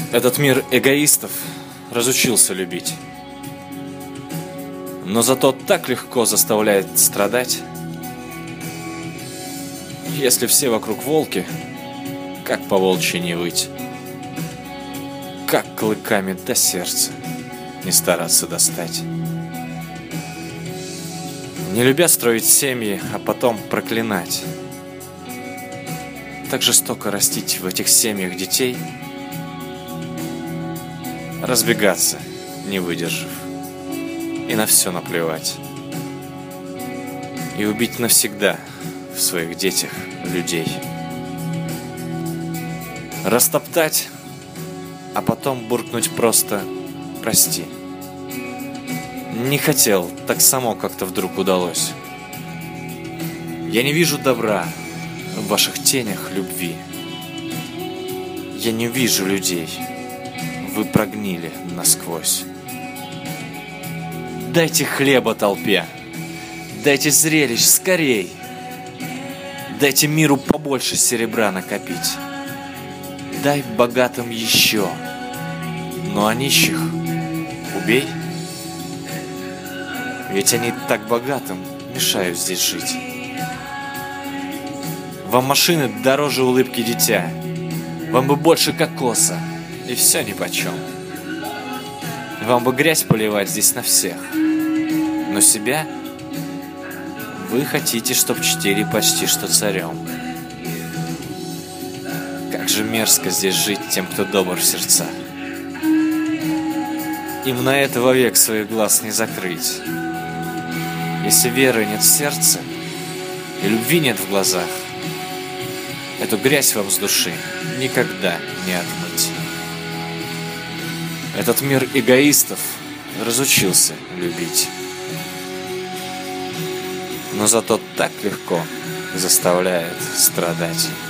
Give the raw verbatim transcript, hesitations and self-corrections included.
Этот мир эгоистов разучился любить, но зато так легко заставляет страдать. Если все вокруг волки, как по волчьи не выть, как клыками до сердца не стараться достать. Не любя строить семьи, а потом проклинать, так жестоко растить в этих семьях детей, разбегаться, не выдержав, и на все наплевать, и убить навсегда в своих детях людей. Растоптать, а потом буркнуть просто «прости». Не хотел, так само как-то вдруг удалось. Я не вижу добра в ваших тенях любви. Я не вижу людей, вы прогнили насквозь. Дайте хлеба толпе, дайте зрелищ скорей, дайте миру побольше серебра накопить. Дай богатым еще, но а нищих убей. Ведь они так богатым мешают здесь жить. Вам машины дороже улыбки дитя, вам бы больше кокоса, и все нипочем. Вам бы грязь поливать здесь на всех, но себя вы хотите, чтоб чтили почти что царем. Как же мерзко здесь жить тем, кто добр в сердцах. Им на это вовек своих глаз не закрыть. Если веры нет в сердце и любви нет в глазах, эту грязь вам с души никогда не отмыть. Этот мир эгоистов разучился любить, но зато так легко заставляет страдать.